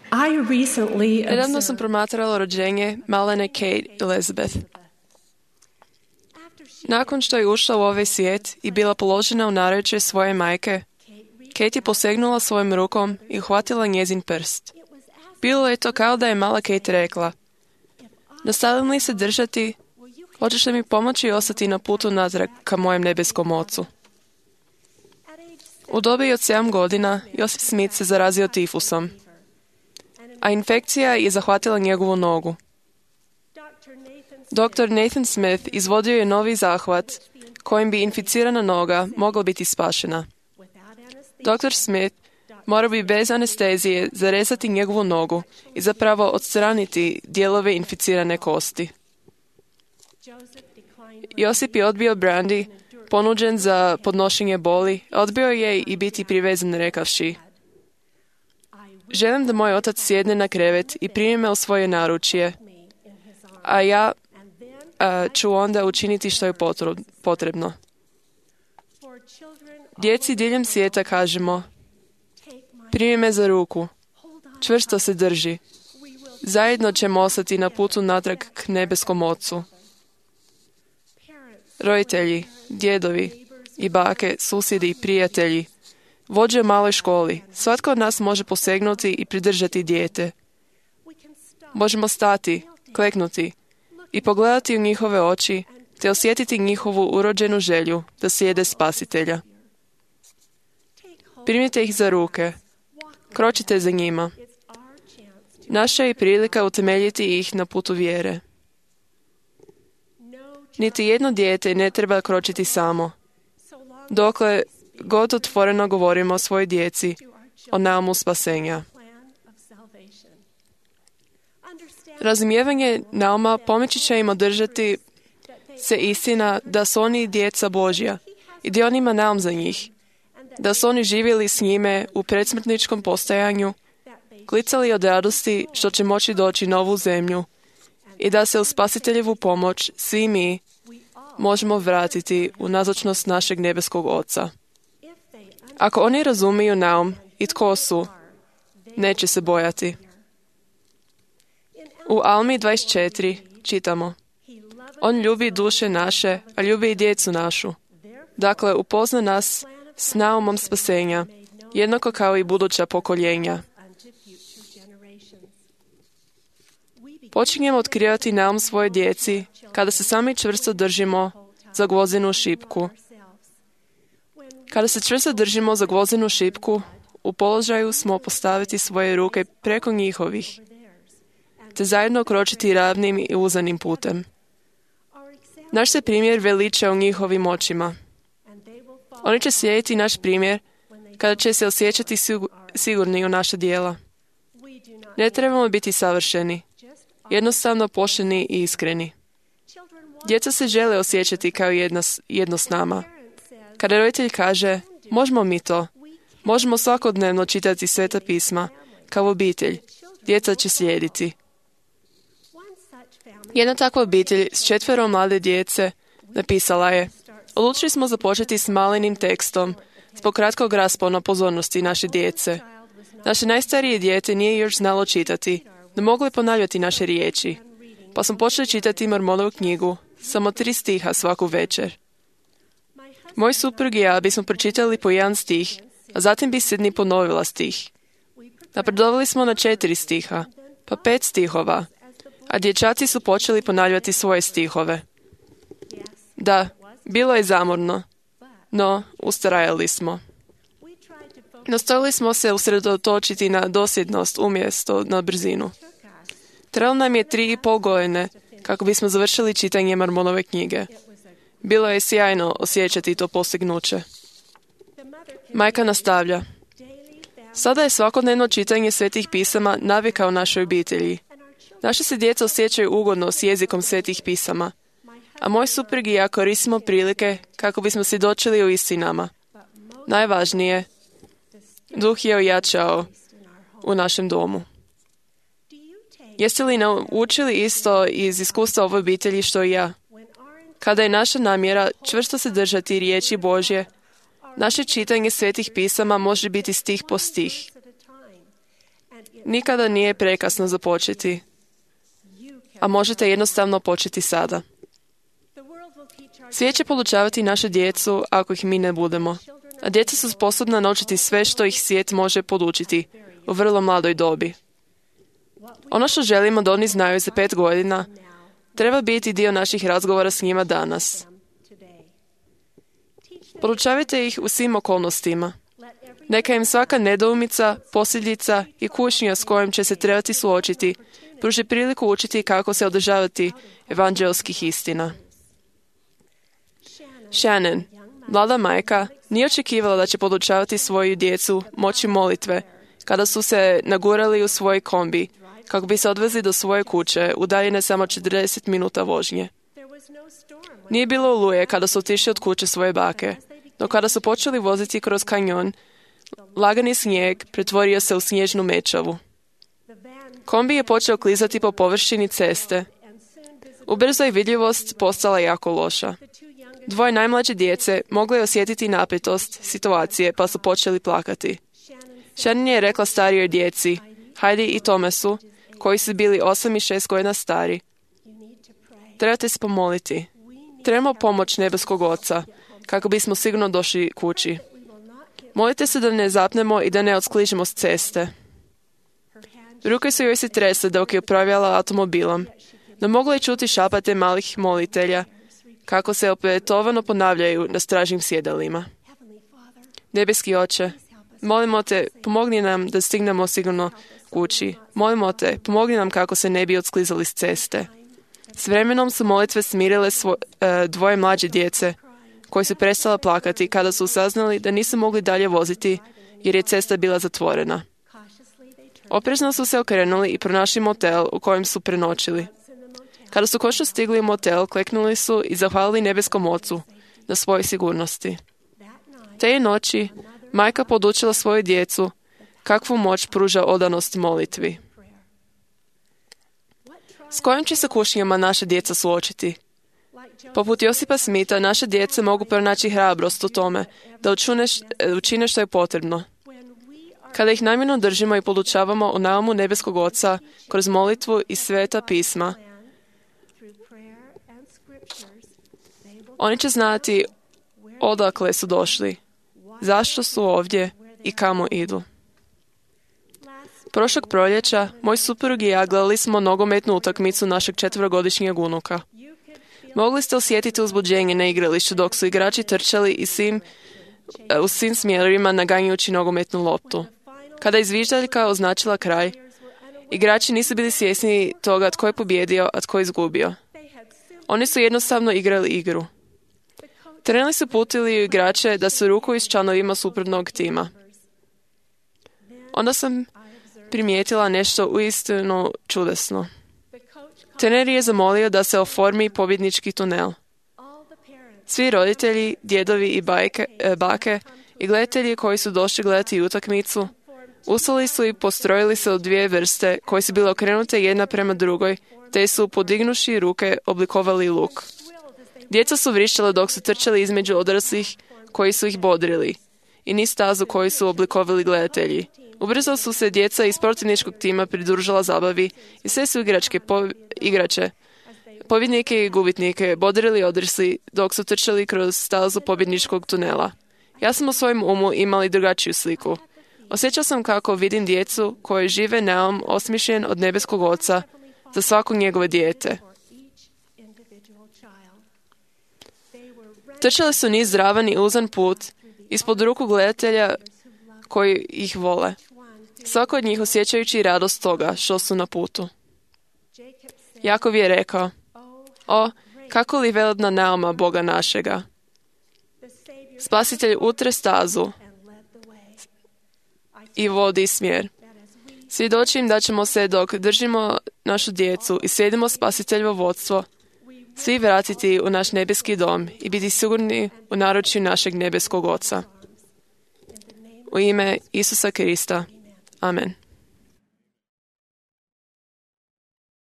Nedavno sam promatrala rođenje malene Kate Elizabeth. Nakon što je ušla u ovaj svijet i bila položena u naručje svoje majke, Kate je posegnula svojom rukom i uhvatila njezin prst. Bilo je to kao da je mala Kate rekla: nastavim li se držati, hoćeš li mi pomoći ostati na putu natrag ka mojem nebeskom ocu? U dobi od 7 godina Joseph Smith se zarazio tifusom, a infekcija je zahvatila njegovu nogu. Dr. Nathan Smith izvodio je novi zahvat kojim bi inficirana noga mogla biti spašena. Dr. Smith morao bi bez anestezije zarezati njegovu nogu i zapravo odstraniti dijelove inficirane kosti. Josip je odbio brandy, ponuđen za podnošenje boli, odbio je i biti privezan rekavši: želim da moj otac sjedne na krevet i primi me u svoje naručje, a ja ću onda učiniti što je potrebno. Djeci diljem svijeta kažemo: primi me za ruku, čvrsto se drži, zajedno ćemo ostati na putu natrag k nebeskom ocu. Roditelji, djedovi i bake, susjedi i prijatelji, vođe u maloj školi, svatko od nas može posegnuti i pridržati dijete. Možemo stati, kleknuti i pogledati u njihove oči te osjetiti njihovu urođenu želju da slijede Spasitelja. Primite ih za ruke, kročite za njima. Naša je prilika utemeljiti ih na putu vjere. Niti jedno dijete ne treba kročiti samo. Dokle god otvoreno govorimo o svojoj djeci, o naumu spasenja. Razumijevanje nauma pomoći će im održati se istina da su oni djeca Božja i da on ima naum za njih, da su oni živjeli s njime u predsmrtničkom postojanju, klicali od radosti što će moći doći na ovu zemlju i da se u Spasiteljevu pomoć svi mi možemo vratiti u nazočnost našeg nebeskog Oca. Ako oni razumiju naum i tko su, neće se bojati. U Almi 24 čitamo: on ljubi duše naše, a ljubi i djecu našu. Dakle, upozna nas s naumom spasenja, jednako kao i buduća pokoljenja. Počinjemo otkrivati naum svoje djeci kada se sami čvrsto držimo za gvozdenu šipku. Kada se čvrsto držimo za gvozdenu šipku, u položaju smo postaviti svoje ruke preko njihovih, te zajedno kročiti ravnim i uzanim putem. Naš se primjer veliča u njihovim očima. Oni će slijediti naš primjer kada će se osjećati sigurni u naša djela. Ne trebamo biti savršeni, jednostavno pošteni i iskreni. Djeca se žele osjećati kao jedno s nama. Kada roditelj kaže: možemo mi to, možemo svakodnevno čitati Sveta pisma, kao obitelj, djeca će slijediti. Jedna takva obitelj s 4 mlade djece napisala je: odlučili smo započeti s malenim tekstom zbog kratkog raspona pozornosti naše djece. Naše najstarije dijete nije još znalo čitati, ne mogli ponavljati naše riječi, pa smo počeli čitati Mormonovu knjigu, samo 3 stiha svaku večer. Moj suprug i ja bismo pročitali po 1 stih, a zatim bi Sidney ponovila stih. Napredovali smo na 4 stiha, pa 5 stihova, a dječaci su počeli ponavljati svoje stihove. Da, bilo je zamorno, no ustrajali smo. Nastojali smo se usredotočiti na dosljednost umjesto na brzinu. Trebalo nam je 3,5 godine kako bismo završili čitanje Mormonove knjige. Bilo je sjajno osjećati to postignuće. Majka nastavlja: sada je svakodnevno čitanje Svetih pisama navika u našoj obitelji. Naše se djeca osjećaju ugodno s jezikom Svetih pisama, a moj suprug i ja koristimo prilike kako bismo svjedočili o istinama. Najvažnije, duh je ojačao u našem domu. Jeste li naučili isto iz iskustva ove obitelji što i ja? Kada je naša namjera čvrsto se držati riječi Božje, naše čitanje Svetih pisama može biti stih po stih. Nikada nije prekasno započeti, a možete jednostavno početi sada. Svijet će podučavati našu djecu ako ih mi ne budemo, a djeca su sposobna naučiti sve što ih svijet može podučiti u vrlo mladoj dobi. Ono što želimo da oni znaju za 5 godina treba biti dio naših razgovora s njima danas. Podučavajte ih u svim okolnostima. Neka im svaka nedoumica, posljedica i kušnja s kojom će se trebati suočiti pruži priliku učiti kako se održavati evanđelskih istina. Shannon, mlada majka, nije očekivala da će podučavati svoju djecu moći molitve kada su se nagurali u svoj kombi kako bi se odvezli do svoje kuće, udaljene samo 40 minuta vožnje. Nije bilo oluje kada su otišli od kuće svoje bake, no kada su počeli voziti kroz kanjon, lagani snijeg pretvorio se u snježnu mečavu. Kombi je počeo klizati po površini ceste. Ubrzo je vidljivost postala jako loša. 2 najmlađe djece mogli osjetiti napetost situacije pa su počeli plakati. Shannon je rekla starijoj djeci, Heidi i Thomasu, koji su bili 8 i 6 godina stari, trebate se pomoliti. Trebamo pomoć nebeskog Oca kako bismo sigurno došli kući. Molite se da ne zapnemo i da ne odskližemo s ceste. Ruke su joj se tresle dok je upravljala automobilom, no mogla je čuti šapate malih molitelja kako se opetovano ponavljaju na stražnim sjedalima. Nebeski Oče, molimo te, pomogni nam da stignemo sigurno kući. Molimo te, pomogni nam kako se ne bi odsklizali s ceste. S vremenom su molitve smirile 2 mlađe djece, koji su prestala plakati kada su saznali da nisu mogli dalje voziti jer je cesta bila zatvorena. Oprezno su se okrenuli i pronašli motel u kojem su prenoćili. Kada su konačno stigli u motel, kleknuli su i zahvalili nebeskom Ocu na svojoj sigurnosti. Te je noći majka podučila svoju djecu kakvu moć pruža odanost molitvi. S kojim će se kušnjama naša djeca suočiti? Poput Josipa Smitha, naše djece mogu pronaći hrabrost u tome da učine što je potrebno. Kada ih namjerno držimo i podučavamo o naumu nebeskog Oca kroz molitvu i sveta pisma, oni će znati odakle su došli, zašto su ovdje i kamo idu. Prošlog proljeća, moj suprug i ja gledali smo nogometnu utakmicu našeg 4-godišnjeg unuka. Mogli ste osjetiti uzbuđenje na igralištu dok su igrači trčali u svim smjerovima naganjajući nogometnu loptu. Kada je zviždaljka označila kraj, igrači nisu bili svjesni toga tko je pobjedio, a tko je izgubio. Oni su jednostavno igrali igru. Treneri su putili igrače da se rukuju s članovima suprotnog tima. Onda sam primijetila nešto uistinu čudesno. Trener je zamolio da se oformi pobjednički tunel. Svi roditelji, djedovi i bake i gledatelji koji su došli gledati utakmicu, ustali su i postrojili se u 2 vrste koje su bile okrenute jedna prema drugoj, te su podignuši ruke oblikovali luk. Djeca su vrištala dok su trčali između odraslih koji su ih bodrili i niz stazu koju su oblikovali gledatelji. Ubrzo su se djeca iz protivničkog tima pridružila zabavi i sve su igrače, pobjednike i gubitnike, bodrili odrasli dok su trčali kroz stazu pobjedničkog tunela. Ja sam u svojem umu imali drugačiju sliku. Osjećao sam kako vidim djecu koje žive naum osmišljen od nebeskog Oca za svakog njegove dijete. Trčali su niz zravan i uzan put ispod ruku gledatelja koji ih vole. Svako od njih osjećajući radost toga što su na putu. Jakov je rekao, o, kako li velebna nauma Boga našega. Spasitelj utre stazu i vodi smjer. Svjedočim da ćemo se dok držimo našu djecu i slijedimo Spasiteljevo vodstvo, svi vratiti u naš nebeski dom i biti sigurni u naručju našeg nebeskog Oca. U ime Isusa Krista. Amen.